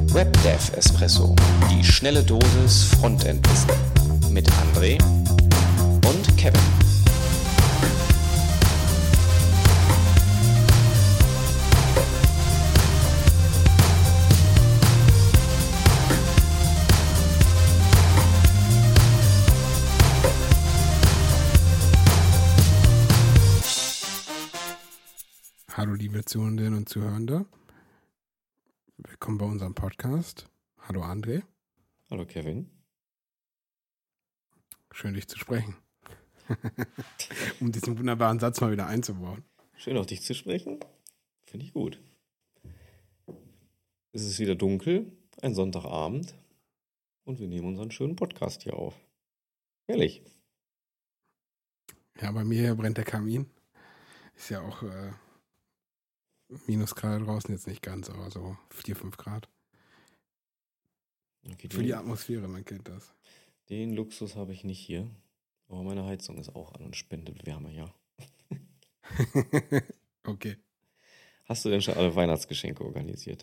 WebDev Espresso, die schnelle Dosis Frontend-Wissen mit André und Kevin. Hallo liebe Zuhörerinnen und Zuhörende, willkommen bei unserem Podcast. Hallo André. Hallo Kevin. Schön dich zu sprechen. Um diesen wunderbaren Satz mal wieder einzubauen. Schön auch dich zu sprechen. Finde ich gut. Es ist wieder dunkel, ein Sonntagabend und wir nehmen unseren schönen Podcast hier auf. Herrlich. Ja, bei mir hier brennt der Kamin. Ist ja auch Minusgrade draußen, jetzt nicht ganz, aber so 4, 5 Grad. Okay, Für die Atmosphäre, man kennt das. Den Luxus habe ich nicht hier, aber meine Heizung ist auch an und spendet Wärme, ja. Okay. Hast du denn schon alle Weihnachtsgeschenke organisiert?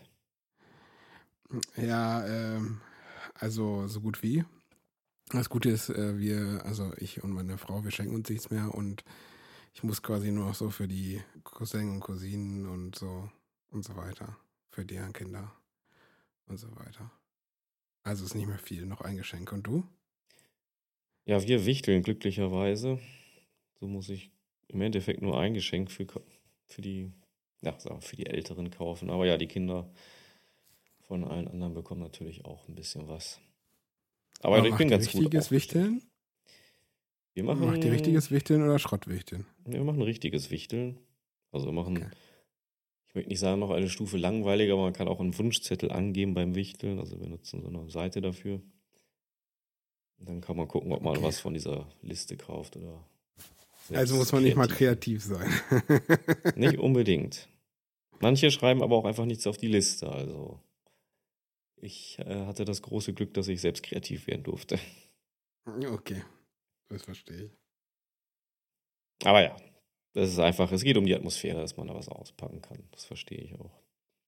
Ja, also so gut wie. Das Gute ist, ich und meine Frau, wir schenken uns nichts mehr und ich muss quasi nur noch so für die Cousinen und Cousinen und so weiter, für deren Kinder und so weiter. Also ist nicht mehr viel, noch ein Geschenk. Und du? Ja, wir wichteln glücklicherweise. So muss ich im Endeffekt nur ein Geschenk für die Älteren kaufen. Aber ja, die Kinder von allen anderen bekommen natürlich auch ein bisschen was. Aber ich bin ganz gut richtiges Wichteln? Macht ihr richtiges Wichteln oder Schrottwichteln? Wir machen richtiges Wichteln. Also wir machen, Ich möchte nicht sagen, noch eine Stufe langweiliger, aber man kann auch einen Wunschzettel angeben beim Wichteln. Also wir nutzen so eine Seite dafür. Und dann kann man gucken, ob man was von dieser Liste kauft oder. Also muss man nicht mal kreativ sein. Nicht unbedingt. Manche schreiben aber auch einfach nichts auf die Liste. Also ich hatte das große Glück, dass ich selbst kreativ werden durfte. Okay, das verstehe ich. Aber ja, das ist einfach, es geht um die Atmosphäre, dass man da was auspacken kann. Das verstehe ich auch.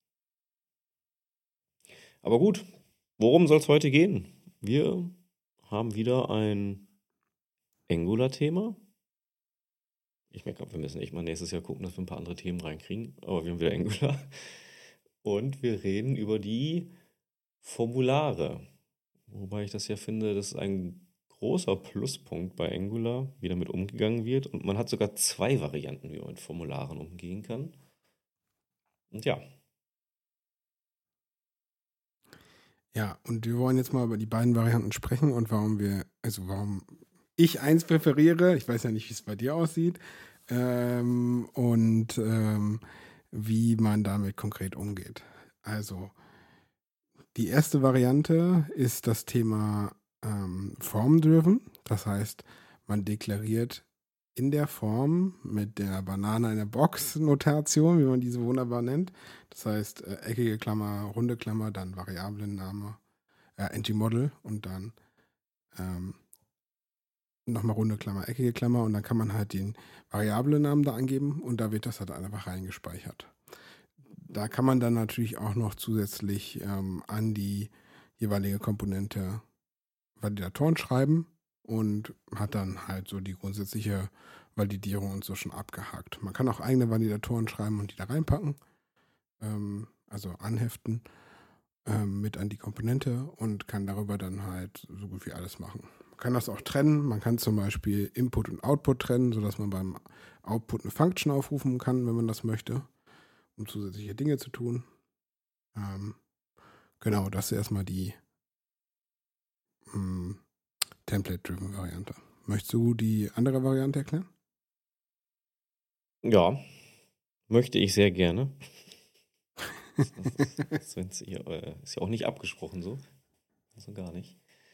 Aber gut, worum soll es heute gehen? Wir haben wieder ein Angular-Thema. Ich merke, wir müssen echt mal nächstes Jahr gucken, dass wir ein paar andere Themen reinkriegen. Aber wir haben wieder Angular. Und wir reden über die Formulare. Wobei ich das ja finde, das ist ein großer Pluspunkt bei Angular, wie damit umgegangen wird. Und man hat sogar 2 Varianten, wie man mit Formularen umgehen kann. Und ja. Ja, und wir wollen jetzt mal über die beiden Varianten sprechen und warum ich eins präferiere. Ich weiß ja nicht, wie es bei dir aussieht. Wie man damit konkret umgeht. Also, die erste Variante ist das Thema Form-driven. Das heißt, man deklariert in der Form mit der Banane in der Box-Notation, wie man diese wunderbar nennt. Das heißt, eckige Klammer, runde Klammer, dann Variablenname, Entity-Model und dann nochmal runde Klammer, eckige Klammer und dann kann man halt den Variablennamen da angeben und da wird das halt einfach reingespeichert. Da kann man dann natürlich auch noch zusätzlich an die jeweilige Komponente Validatoren schreiben und hat dann halt so die grundsätzliche Validierung und so schon abgehakt. Man kann auch eigene Validatoren schreiben und die da reinpacken, also anheften mit an die Komponente und kann darüber dann halt so gut wie alles machen. Man kann das auch trennen. Man kann zum Beispiel Input und Output trennen, sodass man beim Output eine Function aufrufen kann, wenn man das möchte, um zusätzliche Dinge zu tun. Genau, das ist erstmal die Template-driven Variante. Möchtest du die andere Variante erklären? Ja, möchte ich sehr gerne. Das ist ja auch nicht abgesprochen so. Also gar nicht.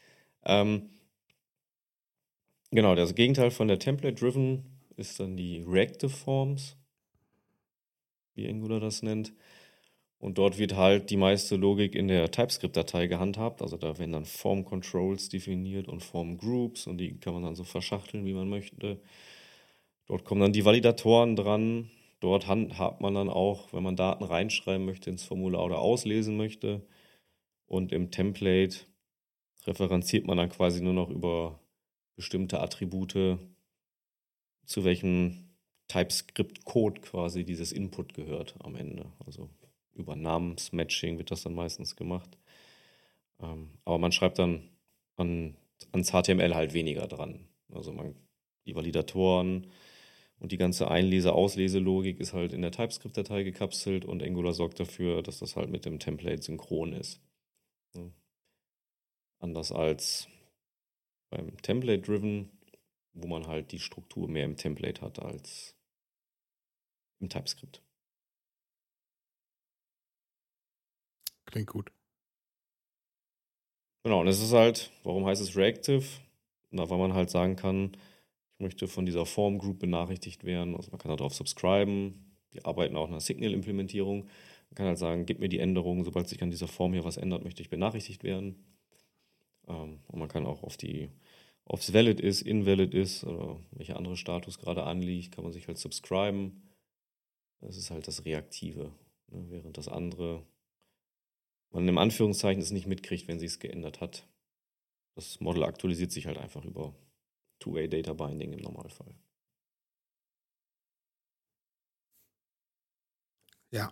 Genau, das Gegenteil von der Template-driven ist dann die Reactive Forms, wie Angular das nennt. Und dort wird halt die meiste Logik in der TypeScript-Datei gehandhabt. Also da werden dann Form-Controls definiert und Form-Groups und die kann man dann so verschachteln, wie man möchte. Dort kommen dann die Validatoren dran. Dort handhabt man dann auch, wenn man Daten reinschreiben möchte ins Formular oder auslesen möchte. Und im Template referenziert man dann quasi nur noch über bestimmte Attribute, zu welchem TypeScript-Code quasi dieses Input gehört am Ende. Also über Namensmatching wird das dann meistens gemacht. Aber man schreibt dann ans HTML halt weniger dran. Also die Validatoren und die ganze Einlese-Auslese-Logik ist halt in der TypeScript-Datei gekapselt und Angular sorgt dafür, dass das halt mit dem Template synchron ist. Ja. Anders als beim Template-Driven, wo man halt die Struktur mehr im Template hat als im TypeScript. Klingt gut. Genau, und es ist halt, warum heißt es Reactive? Na, weil man halt sagen kann, ich möchte von dieser Form Group benachrichtigt werden. Also man kann darauf subscriben. Die arbeiten auch nach Signal-Implementierung. Man kann halt sagen, gib mir die Änderung, sobald sich an dieser Form hier was ändert, möchte ich benachrichtigt werden. Und man kann auch ob es valid ist, invalid ist oder welcher andere Status gerade anliegt, kann man sich halt subscriben. Das ist halt das Reaktive, ne? Während das andere man im Anführungszeichen es nicht mitkriegt, wenn sich es geändert hat. Das Model aktualisiert sich halt einfach über Two-Way Data Binding im Normalfall. Ja.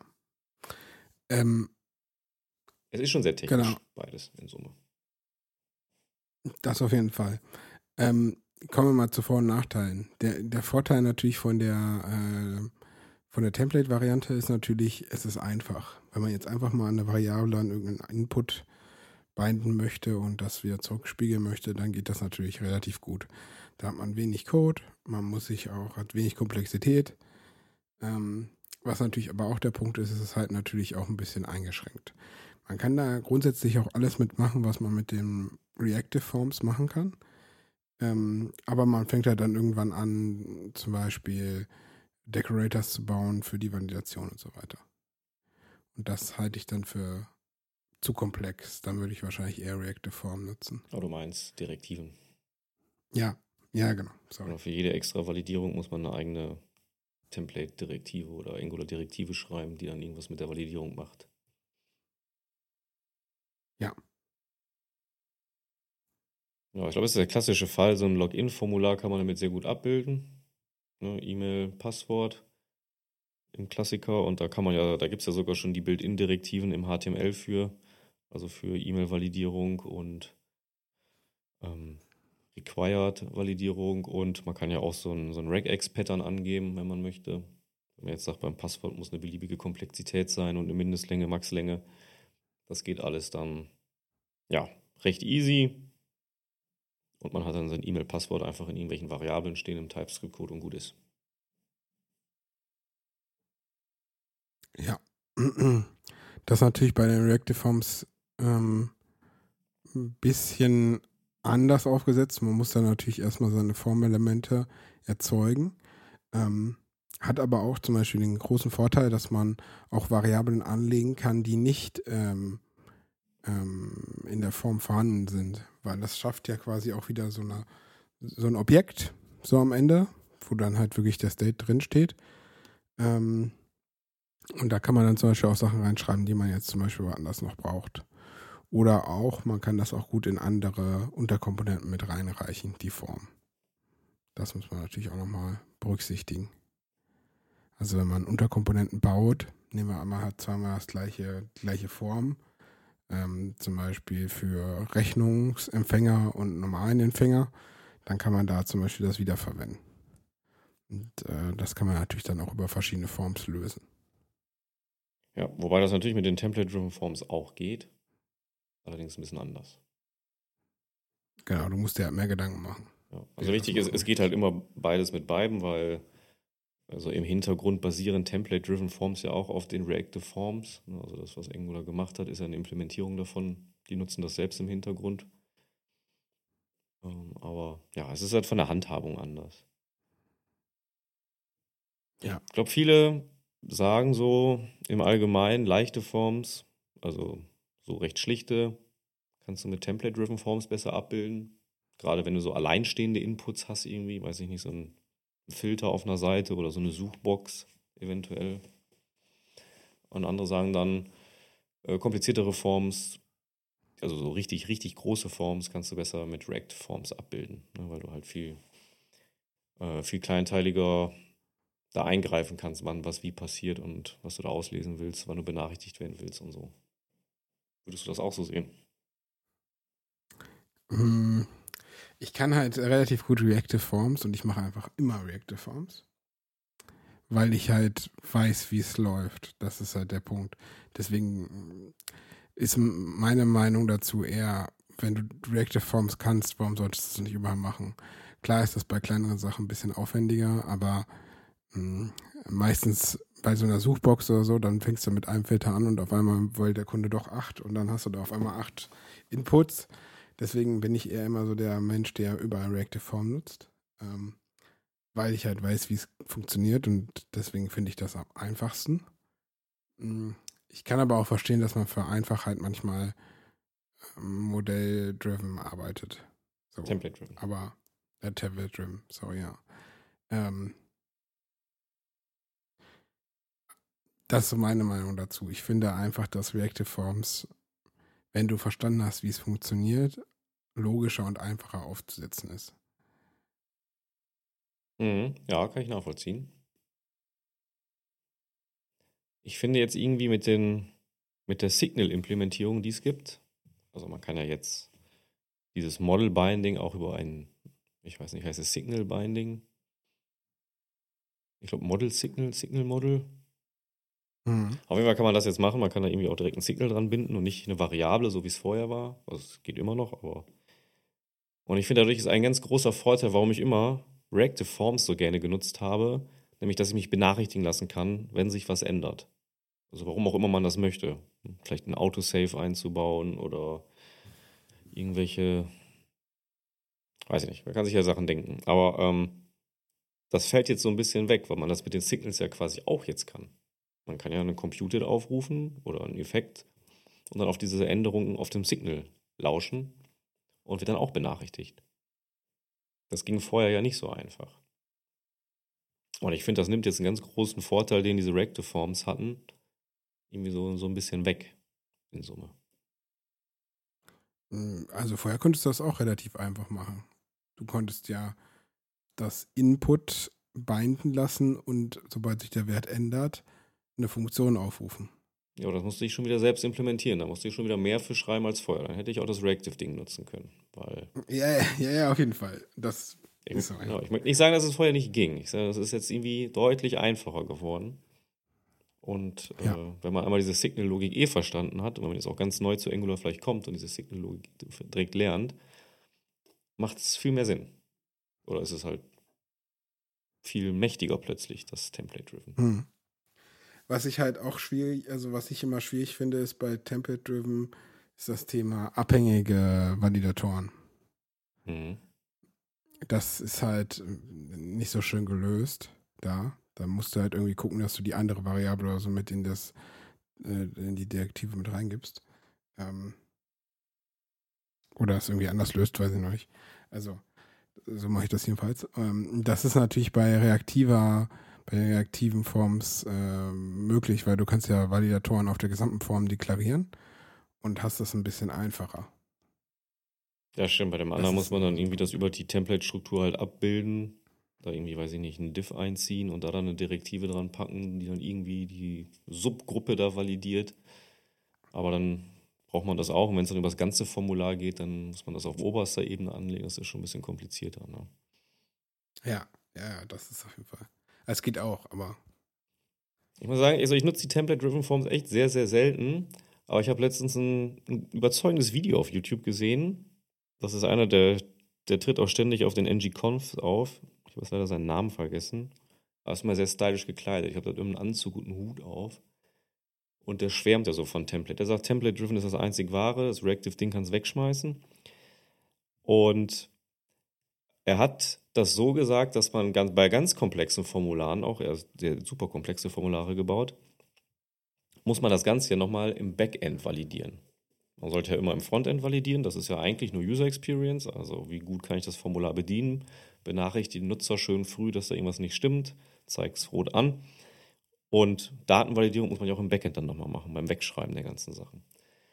Es ist schon sehr technisch, Genau. beides in Summe. Das auf jeden Fall. Kommen wir mal zu Vor- und Nachteilen. Der Vorteil natürlich von der Template-Variante ist natürlich, es ist einfach. Wenn man jetzt einfach mal eine Variable an irgendeinen Input binden möchte und das wieder zurückspiegeln möchte, dann geht das natürlich relativ gut. Da hat man wenig Code, hat wenig Komplexität. Was natürlich aber auch der Punkt ist, ist es halt natürlich auch ein bisschen eingeschränkt. Man kann da grundsätzlich auch alles mitmachen, was man mit den Reactive Forms machen kann. Aber man fängt halt dann irgendwann an, zum Beispiel Decorators zu bauen für die Validation und so weiter. Und das halte ich dann für zu komplex. Dann würde ich wahrscheinlich eher Reactive Form nutzen. Aber du meinst Direktiven. Ja, genau. Sorry. Oder für jede extra Validierung muss man eine eigene Template-Direktive oder Angular-Direktive schreiben, die dann irgendwas mit der Validierung macht. Ja. Ja, ich glaube, das ist der klassische Fall. So ein Login-Formular kann man damit sehr gut abbilden. Ne, E-Mail, Passwort im Klassiker. Und da gibt es ja sogar schon die Build-in-Direktiven im HTML für, also für E-Mail-Validierung und Required-Validierung. Und man kann ja auch so ein Regex-Pattern angeben, wenn man möchte. Wenn man jetzt sagt, beim Passwort muss eine beliebige Komplexität sein und eine Mindestlänge, Maxlänge. Das geht alles dann, ja, recht easy. Und man hat dann sein E-Mail-Passwort einfach in irgendwelchen Variablen stehen im TypeScript-Code und gut ist. Ja. Das ist natürlich bei den Reactive Forms ein bisschen anders aufgesetzt. Man muss dann natürlich erstmal seine Formelemente erzeugen. Hat aber auch zum Beispiel den großen Vorteil, dass man auch Variablen anlegen kann, die nicht in der Form vorhanden sind. Weil das schafft ja quasi auch wieder so ein Objekt, so am Ende, wo dann halt wirklich der State drinsteht. Und da kann man dann zum Beispiel auch Sachen reinschreiben, die man jetzt zum Beispiel woanders noch braucht. Oder auch, man kann das auch gut in andere Unterkomponenten mit reinreichen, die Form. Das muss man natürlich auch nochmal berücksichtigen. Also wenn man Unterkomponenten baut, nehmen wir einmal halt zweimal die gleiche Form, zum Beispiel für Rechnungsempfänger und normalen Empfänger, dann kann man da zum Beispiel das wiederverwenden. Und das kann man natürlich dann auch über verschiedene Forms lösen. Ja, wobei das natürlich mit den Template-Driven Forms auch geht. Allerdings ein bisschen anders. Genau, du musst dir halt mehr Gedanken machen. Ja, also wichtig ist, es geht halt immer beides mit beiden, weil also im Hintergrund basieren Template-Driven Forms ja auch auf den Reactive Forms. Also das, was Angular gemacht hat, ist ja eine Implementierung davon. Die nutzen das selbst im Hintergrund. Aber ja, es ist halt von der Handhabung anders. Ja. Ich glaube, viele sagen so im Allgemeinen leichte Forms, also so recht schlichte, kannst du mit Template-Driven Forms besser abbilden. Gerade wenn du so alleinstehende Inputs hast irgendwie, weiß ich nicht, so ein Filter auf einer Seite oder so eine Suchbox eventuell. Und andere sagen dann, kompliziertere Forms also so richtig, richtig große Forms kannst du besser mit Reactive Forms abbilden, ne, weil du halt viel kleinteiliger da eingreifen kannst, wann was wie passiert und was du da auslesen willst, wann du benachrichtigt werden willst und so. Würdest du das auch so sehen? Ich kann halt relativ gut Reactive Forms und ich mache einfach immer Reactive Forms, weil ich halt weiß, wie es läuft. Das ist halt der Punkt. Deswegen ist meine Meinung dazu eher, wenn du Reactive Forms kannst, warum solltest du es nicht überall machen? Klar ist das bei kleineren Sachen ein bisschen aufwendiger, aber meistens bei so einer Suchbox oder so, dann fängst du mit einem Filter an und auf einmal will der Kunde doch 8 und dann hast du da auf einmal 8 Inputs. Deswegen bin ich eher immer so der Mensch, der überall Reactive Form nutzt, weil ich halt weiß, wie es funktioniert und deswegen finde ich das am einfachsten. Ich kann aber auch verstehen, dass man für Einfachheit manchmal Modell-driven arbeitet. So. Template-driven. Aber Template-driven, sorry, ja. Das ist so meine Meinung dazu. Ich finde einfach, dass Reactive Forms, wenn du verstanden hast, wie es funktioniert, logischer und einfacher aufzusetzen ist. Ja, kann ich nachvollziehen. Ich finde jetzt irgendwie mit der Signal-Implementierung, die es gibt, also man kann ja jetzt dieses Model-Binding auch über ich weiß nicht, heißt es Signal-Binding? Ich glaube Signal-Model. Auf jeden Fall kann man das jetzt machen. Man kann da irgendwie auch direkt ein Signal dran binden und nicht eine Variable, so wie es vorher war. Also es geht immer noch, aber. Und ich finde, dadurch ist ein ganz großer Vorteil, warum ich immer Reactive Forms so gerne genutzt habe, nämlich, dass ich mich benachrichtigen lassen kann, wenn sich was ändert. Also warum auch immer man das möchte. Vielleicht ein Autosave einzubauen oder irgendwelche, weiß ich nicht, man kann sich ja Sachen denken. Aber das fällt jetzt so ein bisschen weg, weil man das mit den Signals ja quasi auch jetzt kann. Man kann ja einen Computer aufrufen oder einen Effekt und dann auf diese Änderungen auf dem Signal lauschen und wird dann auch benachrichtigt. Das ging vorher ja nicht so einfach. Und ich finde, das nimmt jetzt einen ganz großen Vorteil, den diese Reactive Forms hatten, irgendwie so ein bisschen weg in Summe. Also vorher konntest du das auch relativ einfach machen. Du konntest ja das Input binden lassen und sobald sich der Wert ändert, eine Funktion aufrufen. Ja, aber das musste ich schon wieder selbst implementieren. Da musste ich schon wieder mehr für schreiben als vorher. Dann hätte ich auch das Reactive-Ding nutzen können. Weil Ja, auf jeden Fall. Das ist so. Genau, ich möchte nicht sagen, dass es vorher nicht ging. Ich sage, das ist jetzt irgendwie deutlich einfacher geworden. Und wenn man einmal diese Signal-Logik verstanden hat, und wenn man jetzt auch ganz neu zu Angular vielleicht kommt und diese Signal-Logik direkt lernt, macht es viel mehr Sinn. Oder ist es halt viel mächtiger plötzlich, das Template-Driven. Was ich halt auch was ich immer schwierig finde, ist bei Template-Driven, ist das Thema abhängige Validatoren. Das ist halt nicht so schön gelöst da. Da musst du halt irgendwie gucken, dass du die andere Variable oder so mit in die Direktive mit reingibst. Oder es irgendwie anders löst, weiß ich noch nicht. Also, so mache ich das jedenfalls. Das ist natürlich bei reaktiven Forms möglich, weil du kannst ja Validatoren auf der gesamten Form deklarieren und hast das ein bisschen einfacher. Ja, stimmt. Bei dem anderen muss man dann irgendwie das über die Template-Struktur halt abbilden. Da irgendwie, weiß ich nicht, einen Diff einziehen und da dann eine Direktive dran packen, die dann irgendwie die Subgruppe da validiert. Aber dann braucht man das auch. Und wenn es dann über das ganze Formular geht, dann muss man das auf oberster Ebene anlegen. Das ist schon ein bisschen komplizierter. Ne? Ja, das ist auf jeden Fall. Es geht auch, aber. Ich muss sagen, also ich nutze die Template-Driven Forms echt sehr, sehr selten. Aber ich habe letztens ein überzeugendes Video auf YouTube gesehen. Das ist einer, der tritt auch ständig auf den ng-Conf auf. Ich habe leider seinen Namen vergessen. Aber ist mal sehr stylisch gekleidet. Ich habe da einen Anzug und einen Hut auf. Und der schwärmt ja so von Template. Der sagt, Template-Driven ist das einzig wahre. Das Reactive-Ding kann es wegschmeißen. Und er hat das so gesagt, dass man bei ganz komplexen Formularen, auch er hat sehr super komplexe Formulare gebaut, muss man das Ganze ja nochmal im Backend validieren. Man sollte ja immer im Frontend validieren, das ist ja eigentlich nur User Experience, also wie gut kann ich das Formular bedienen, benachrichtige den Nutzer schön früh, dass da irgendwas nicht stimmt, zeige es rot an. Und Datenvalidierung muss man ja auch im Backend dann nochmal machen, beim Wegschreiben der ganzen Sachen.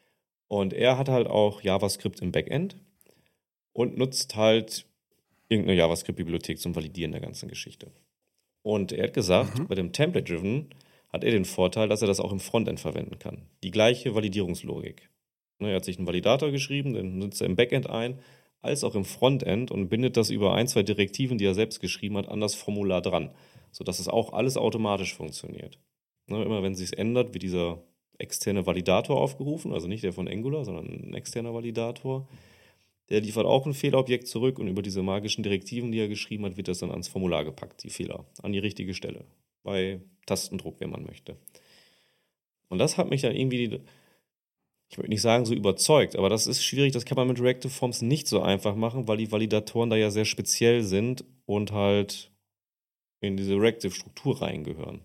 Und er hat halt auch JavaScript im Backend und nutzt halt irgendeine JavaScript-Bibliothek zum Validieren der ganzen Geschichte. Und er hat gesagt, bei dem Template-Driven hat er den Vorteil, dass er das auch im Frontend verwenden kann. Die gleiche Validierungslogik. Er hat sich einen Validator geschrieben, den nutzt er im Backend ein, als auch im Frontend und bindet das über 1, 2 Direktiven, die er selbst geschrieben hat, an das Formular dran, sodass es auch alles automatisch funktioniert. Immer wenn es sich ändert, wird dieser externe Validator aufgerufen, also nicht der von Angular, sondern ein externer Validator. Der liefert auch ein Fehlerobjekt zurück und über diese magischen Direktiven, die er geschrieben hat, wird das dann ans Formular gepackt, die Fehler, an die richtige Stelle. Bei Tastendruck, wenn man möchte. Und das hat mich dann irgendwie, ich würde nicht sagen so überzeugt, aber das ist schwierig, das kann man mit Reactive Forms nicht so einfach machen, weil die Validatoren da ja sehr speziell sind und halt in diese Reactive-Struktur reingehören.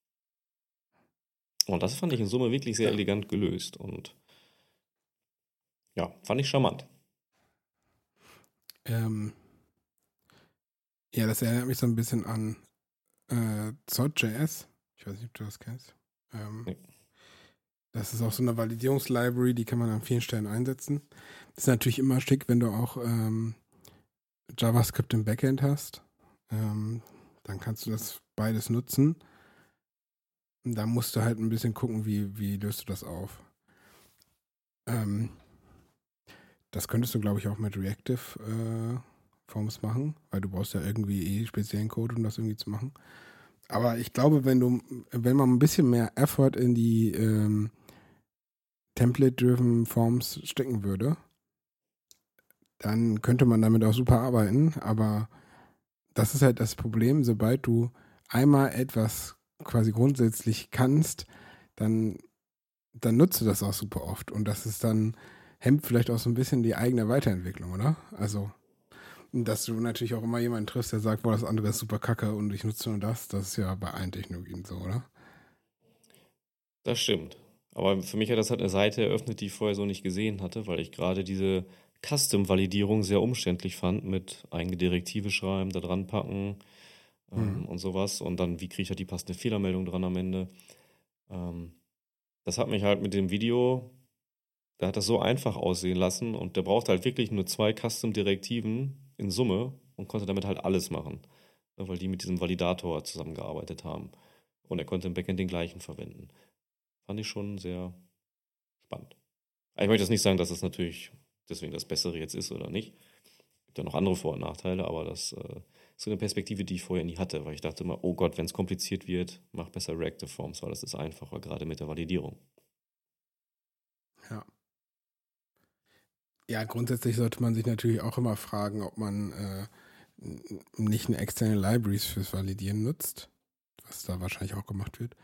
Und das fand ich in Summe wirklich sehr elegant gelöst und ja, fand ich charmant. Ja, das erinnert mich so ein bisschen an Zod.js. Ich weiß nicht, ob du das kennst. Nee. Das ist auch so eine Validierungslibrary, die kann man an vielen Stellen einsetzen. Das ist natürlich immer schick, wenn du auch JavaScript im Backend hast. Dann kannst du das beides nutzen. Und da musst du halt ein bisschen gucken, wie löst du das auf. Das könntest du, glaube ich, auch mit Reactive Forms machen, weil du brauchst ja irgendwie speziellen Code, um das irgendwie zu machen. Aber ich glaube, wenn man ein bisschen mehr Effort in die Template-driven Forms stecken würde, dann könnte man damit auch super arbeiten. Aber das ist halt das Problem, sobald du einmal etwas quasi grundsätzlich kannst, dann nutzt du das auch super oft. Und das ist dann, hemmt vielleicht auch so ein bisschen die eigene Weiterentwicklung, oder? Also, dass du natürlich auch immer jemanden triffst, der sagt, boah, das andere ist super kacke und ich nutze nur das ist ja bei allen Technologien so, oder? Das stimmt. Aber für mich hat das halt eine Seite eröffnet, die ich vorher so nicht gesehen hatte, weil ich gerade diese Custom-Validierung sehr umständlich fand, mit eigene Direktive schreiben, da dran packen und sowas. Und dann, wie kriege ich halt die passende Fehlermeldung dran am Ende? Das hat mich halt mit dem Video, der hat das so einfach aussehen lassen und der brauchte halt wirklich nur 2 Custom-Direktiven in Summe und konnte damit halt alles machen, weil die mit diesem Validator zusammengearbeitet haben. Und er konnte im Backend den gleichen verwenden. Fand ich schon sehr spannend. Ich möchte jetzt nicht sagen, dass das natürlich deswegen das Bessere jetzt ist oder nicht. Es gibt ja noch andere Vor- und Nachteile, aber das ist so eine Perspektive, die ich vorher nie hatte, weil ich dachte immer, oh Gott, wenn es kompliziert wird, mach besser Reactive Forms, weil das ist einfacher, gerade mit der Validierung. Ja. Ja, grundsätzlich sollte man sich natürlich auch immer fragen, ob man nicht eine externe Libraries fürs Validieren nutzt, was da wahrscheinlich auch gemacht wird,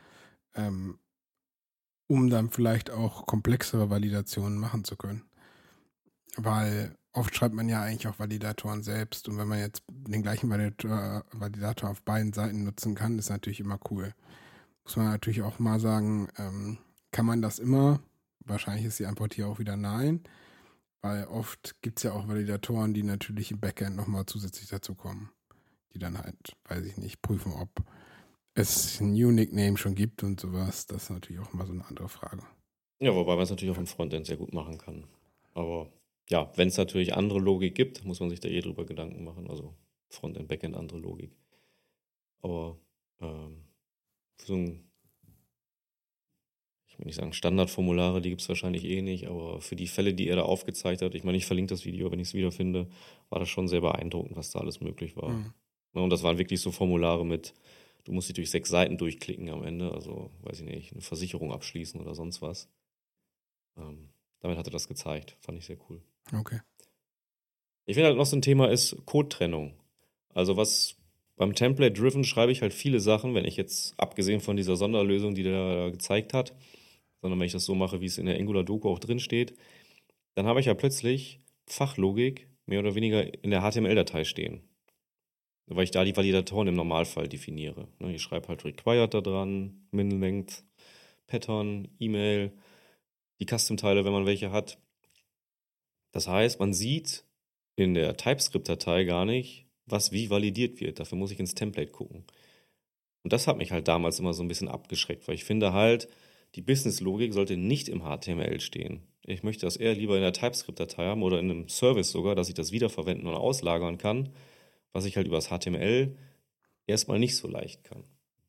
um dann vielleicht auch komplexere Validationen machen zu können. Weil oft schreibt man ja eigentlich auch Validatoren selbst und wenn man jetzt den gleichen Validator auf beiden Seiten nutzen kann, ist natürlich immer cool. Muss man natürlich auch mal sagen, kann man das immer? Wahrscheinlich ist die Antwort hier auch wieder nein, weil oft gibt es ja auch Validatoren, die natürlich im Backend nochmal zusätzlich dazu kommen, die dann halt, weiß ich nicht, prüfen, ob es ein Unique Name schon gibt und sowas. Das ist natürlich auch mal so eine andere Frage. Ja, wobei man es natürlich auch im Frontend sehr gut machen kann. Aber ja, wenn es natürlich andere Logik gibt, muss man sich da drüber Gedanken machen. Also Frontend, Backend, andere Logik. Aber so ein, ich will nicht sagen Standardformulare, die gibt es wahrscheinlich nicht, aber für die Fälle, die er da aufgezeigt hat, ich meine, ich verlinke das Video, wenn ich es wiederfinde, war das schon sehr beeindruckend, was da alles möglich war. Und das waren wirklich so Formulare mit, du musst dich durch 6 Seiten durchklicken am Ende, also, weiß ich nicht, eine Versicherung abschließen oder sonst was. Damit hat er das gezeigt, fand ich sehr cool. Okay. Ich finde halt noch so ein Thema ist Code-Trennung. Also was beim Template-Driven schreibe ich halt viele Sachen, wenn ich jetzt, abgesehen von dieser Sonderlösung, die der da gezeigt hat, sondern wenn ich das so mache, wie es in der Angular-Doku auch drin steht, dann habe ich ja plötzlich Fachlogik mehr oder weniger in der HTML-Datei stehen. Weil ich da die Validatoren im Normalfall definiere. Ich schreibe halt required da dran, min-length, Pattern, E-Mail, die Custom-Teile, wenn man welche hat. Das heißt, man sieht in der TypeScript-Datei gar nicht, was wie validiert wird. Dafür muss ich ins Template gucken. Und das hat mich halt damals immer so ein bisschen abgeschreckt, weil ich finde halt, die Business-Logik sollte nicht im HTML stehen. Ich möchte das eher lieber in der TypeScript-Datei haben oder in einem Service sogar, dass ich das wiederverwenden und auslagern kann, was ich halt über das HTML erstmal nicht so leicht kann.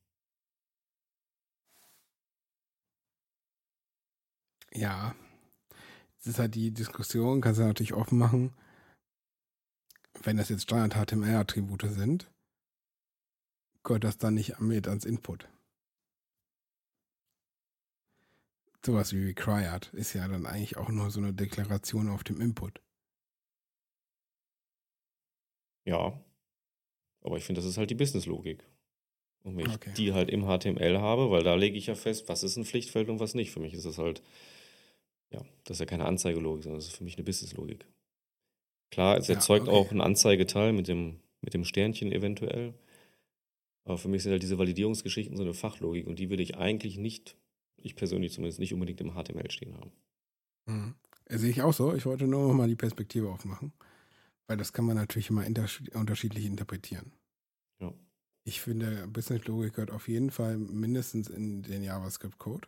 Ja, es ist halt die Diskussion, kannst du natürlich offen machen, wenn das jetzt Standard-HTML-Attribute sind, gehört das dann nicht mit ans Input. Sowas wie required ist ja dann eigentlich auch nur so eine Deklaration auf dem Input. Ja, aber ich finde, das ist halt die Business-Logik. Und wenn ich Okay. die halt im HTML habe, weil da lege ich ja fest, was ist ein Pflichtfeld und was nicht. Für mich ist das halt, ja, das ist ja keine Anzeigelogik, sondern das ist für mich eine Business-Logik. Klar, es Ja, erzeugt okay. auch ein Anzeigeteil mit dem Sternchen eventuell. Aber für mich sind halt diese Validierungsgeschichten so eine Fachlogik und die will ich eigentlich nicht, ich persönlich zumindest, nicht unbedingt im HTML stehen haben. Mhm. Sehe ich auch so. Ich wollte nur noch mal die Perspektive aufmachen, weil das kann man natürlich immer unterschiedlich interpretieren. Ja. Ich finde, Business-Logik gehört auf jeden Fall mindestens in den JavaScript-Code.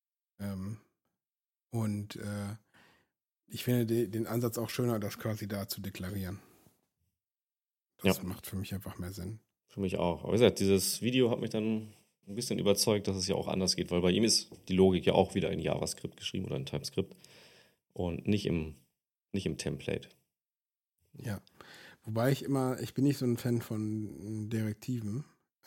Und ich finde den Ansatz auch schöner, das quasi da zu deklarieren. Das Ja. macht für mich einfach mehr Sinn. Für mich auch. Aber wie gesagt, dieses Video hat mich dann ein bisschen überzeugt, dass es ja auch anders geht, weil bei ihm ist die Logik ja auch wieder in JavaScript geschrieben oder in TypeScript und nicht im Template. Ja. Wobei ich bin nicht so ein Fan von Direktiven,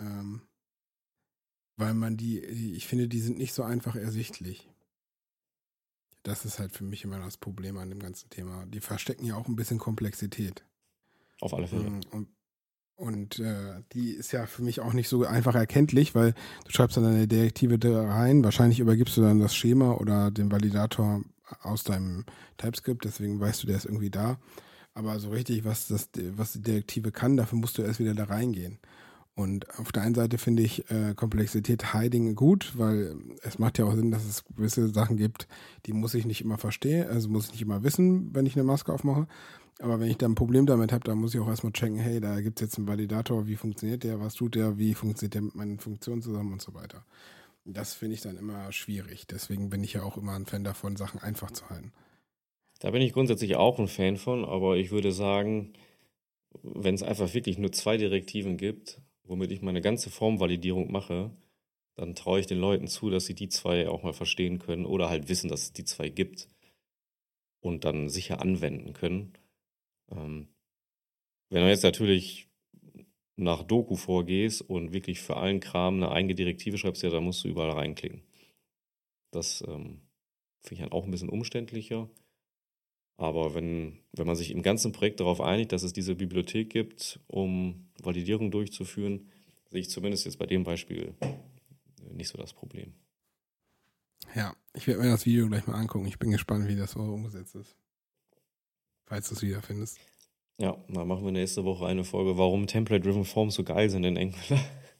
weil man ich finde, die sind nicht so einfach ersichtlich. Das ist halt für mich immer das Problem an dem ganzen Thema. Die verstecken ja auch ein bisschen Komplexität. Auf alle Fälle. Und die ist ja für mich auch nicht so einfach erkenntlich, weil du schreibst dann eine Direktive da rein, wahrscheinlich übergibst du dann das Schema oder den Validator aus deinem TypeScript, deswegen weißt du, der ist irgendwie da. Aber so richtig, was die Direktive kann, dafür musst du erst wieder da reingehen. Und auf der einen Seite finde ich Komplexität Hiding gut, weil es macht ja auch Sinn, dass es gewisse Sachen gibt, die muss ich nicht immer verstehen, also muss ich nicht immer wissen, wenn ich eine Maske aufmache. Aber wenn ich da ein Problem damit habe, dann muss ich auch erstmal checken, hey, da gibt es jetzt einen Validator, wie funktioniert der, was tut der, wie funktioniert der mit meinen Funktionen zusammen und so weiter. Das finde ich dann immer schwierig. Deswegen bin ich ja auch immer ein Fan davon, Sachen einfach zu halten. Da bin ich grundsätzlich auch ein Fan von, aber ich würde sagen, wenn es einfach wirklich nur 2 Direktiven gibt, womit ich meine ganze Formvalidierung mache, dann traue ich den Leuten zu, dass sie die 2 auch mal verstehen können oder halt wissen, dass es die 2 gibt und dann sicher anwenden können. Wenn du jetzt natürlich nach Doku vorgehst und wirklich für allen Kram eine eigene Direktive schreibst, ja, da musst du überall reinklicken. Das finde ich halt auch ein bisschen umständlicher. Aber wenn man sich im ganzen Projekt darauf einigt, dass es diese Bibliothek gibt, um Validierung durchzuführen, sehe ich zumindest jetzt bei dem Beispiel nicht so das Problem. Ja, ich werde mir das Video gleich mal angucken. Ich bin gespannt, wie das so umgesetzt ist. Falls du es wiederfindest. Ja, dann machen wir nächste Woche eine Folge, warum Template-Driven Forms so geil sind in Angular.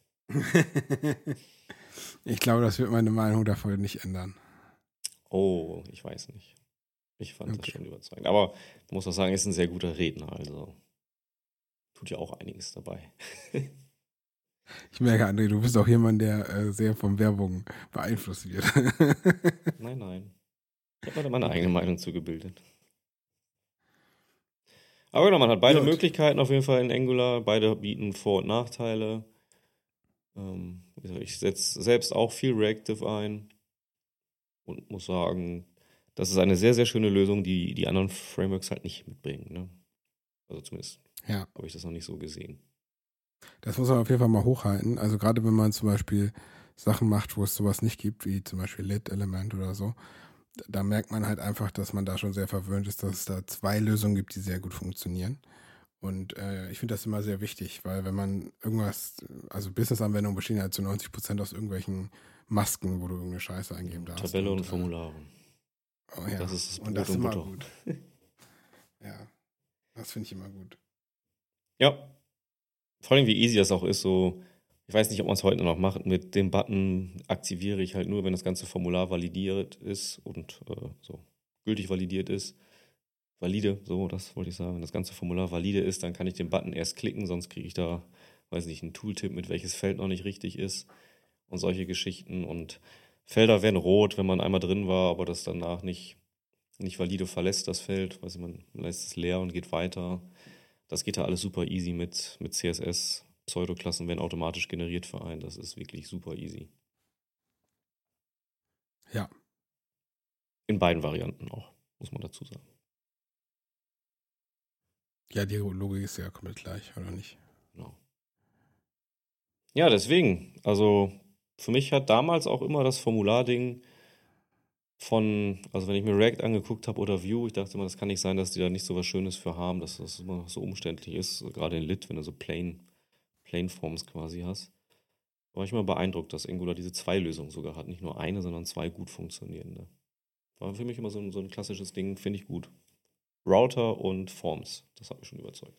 Ich glaube, das wird meine Meinung davon nicht ändern. Oh, ich weiß nicht. Ich fand das schon überzeugend. Aber ich muss auch sagen, er ist ein sehr guter Redner, also tut ja auch einiges dabei. Ich merke, André, du bist auch jemand, der sehr von Werbung beeinflusst wird. Nein. Ich habe da meine eigene Meinung zugebildet. Aber genau, man hat beide Möglichkeiten auf jeden Fall in Angular. Beide bieten Vor- und Nachteile. Ich setze selbst auch viel Reactive ein und muss sagen, das ist eine sehr, sehr schöne Lösung, die die anderen Frameworks halt nicht mitbringen. Ne? Also zumindest habe ich das noch nicht so gesehen. Das muss man auf jeden Fall mal hochhalten. Also gerade wenn man zum Beispiel Sachen macht, wo es sowas nicht gibt, wie zum Beispiel Lit-Element oder so, da merkt man halt einfach, dass man da schon sehr verwöhnt ist, dass es da 2 Lösungen gibt, die sehr gut funktionieren. Und ich finde das immer sehr wichtig, weil wenn man irgendwas, also Business-Anwendungen bestehen ja zu 90% aus irgendwelchen Masken, wo du irgendeine Scheiße eingeben darfst. Tabelle und Formulare. Oh ja, das ist das Brot und das ist und immer Butter. gut. Ja, das finde ich immer gut. Ja, vor allem wie easy das auch ist, so, ich weiß nicht, ob man es heute noch macht, mit dem Button aktiviere ich halt nur, wenn das ganze Formular validiert ist und so gültig validiert ist. Valide, so, das wollte ich sagen. Wenn das ganze Formular valide ist, dann kann ich den Button erst klicken, sonst kriege ich da, weiß nicht, einen Tooltip, mit welches Feld noch nicht richtig ist und solche Geschichten. Und Felder werden rot, wenn man einmal drin war, aber das danach nicht nicht valide verlässt das Feld, also man lässt es leer und geht weiter. Das geht da alles super easy mit CSS. Pseudoklassen werden automatisch generiert für einen. Das ist wirklich super easy. Ja. In beiden Varianten auch, muss man dazu sagen. Ja, die Logik ist ja komplett gleich, oder nicht? Genau. Ja, deswegen, also für mich hat damals auch immer das Formularding also wenn ich mir React angeguckt habe oder Vue, ich dachte immer, das kann nicht sein, dass die da nicht so was Schönes für haben, dass das immer noch so umständlich ist, gerade in Lit, wenn du so Plain Forms quasi hast. Da war ich immer beeindruckt, dass Angular diese 2 Lösungen sogar hat, nicht nur eine, sondern 2 gut funktionierende. War für mich immer so ein klassisches Ding, finde ich gut. Router und Forms, das hat mich schon überzeugt.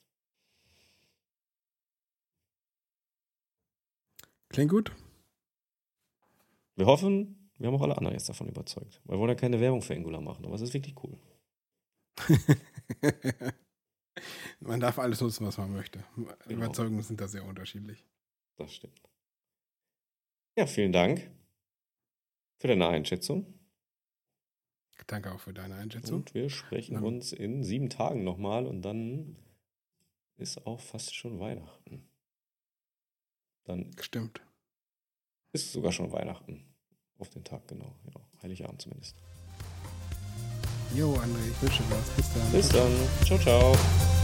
Klingt gut. Wir hoffen, wir haben auch alle anderen jetzt davon überzeugt. Wir wollen ja keine Werbung für Angular machen, aber es ist wirklich cool. Man darf alles nutzen, was man möchte. Genau. Überzeugungen sind da sehr unterschiedlich. Das stimmt. Ja, vielen Dank für deine Einschätzung. Danke auch für deine Einschätzung. Und wir sprechen uns in 7 Tagen nochmal und dann ist auch fast schon Weihnachten. Dann Stimmt. ist sogar schon Weihnachten. Auf den Tag, genau. Ja, Heiligabend zumindest. Jo, André, ich wünsche dir was. Bis dann. Bis dann. Ciao, ciao.